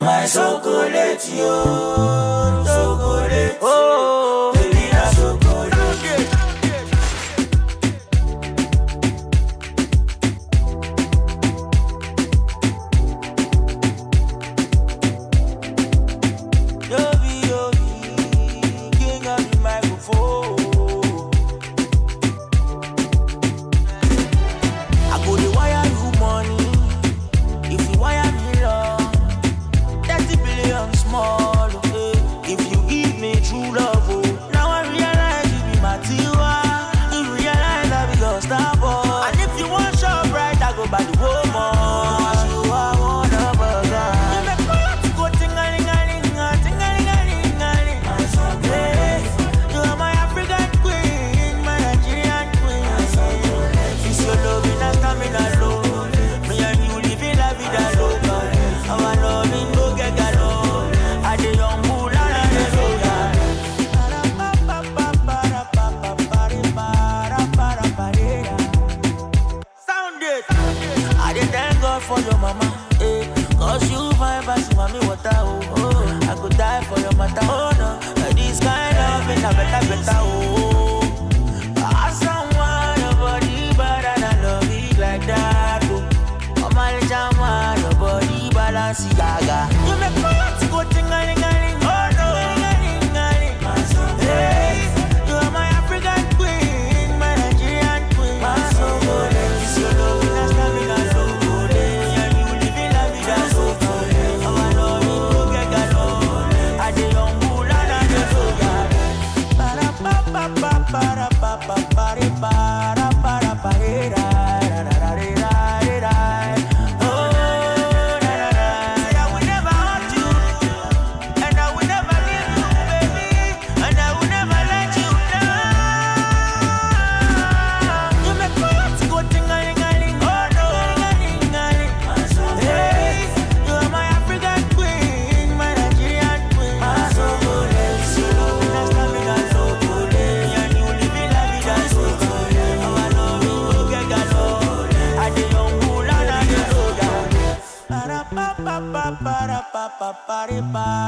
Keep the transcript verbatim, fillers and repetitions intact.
My chocolate, yo, chocolate, oh, baby, na chocolate. Yobi, yobi, king of the microphone. I go to wire you money, if you wire me love. thirty billion small, okay. If you give me true love, oh. Now I realize you be my tiwa. You realize I be your star boy. And if you want shop right, I go by the woman. You are one of us. You make my heart go ting-a-ling-a-ling-a, ting-a-ling-a-ling-a-ling. Hey, you are my African queen, my Nigerian queen. It's your love in a stamina low. Me and you living la vida loca. Our love in no get galo. I dey young bull and I dey soya. Sound it. I dey thank God for your mama, eh. Cause you fine pass mommy water, oh, oh. I could die for your mother, oh no. Like this kind of it, I better, better, oh. I someone your body bad and I love it like that, oh. Oh my jama, your body balance, gaga. You make my heart go ting-a-ling-a-ling, oh no. Hey, you are my African queen, my Nigerian queen. My soul, it's your love in a stamina, so good. And you living la vida so good. Our love in no get galo. I dey young bull and I dey soya. Para pa pa pa para pa pa pare para para pare ra ra ra ra ra ra. Oh, ra ra ra. Say I will never hurt you, and I will never leave you, baby, and I will never let you down. You make my heart go ting-a-ling-a-ling, oh no, ting-a-ling-a-ling. Hey, you are my African queen, my Nigerian queen. My soul, it's your love in a stamina, so good. And you living la vida so good. Our love in no get galo. I dey young bull and I dey soya. Para pa pa pa para pa pa pare pa.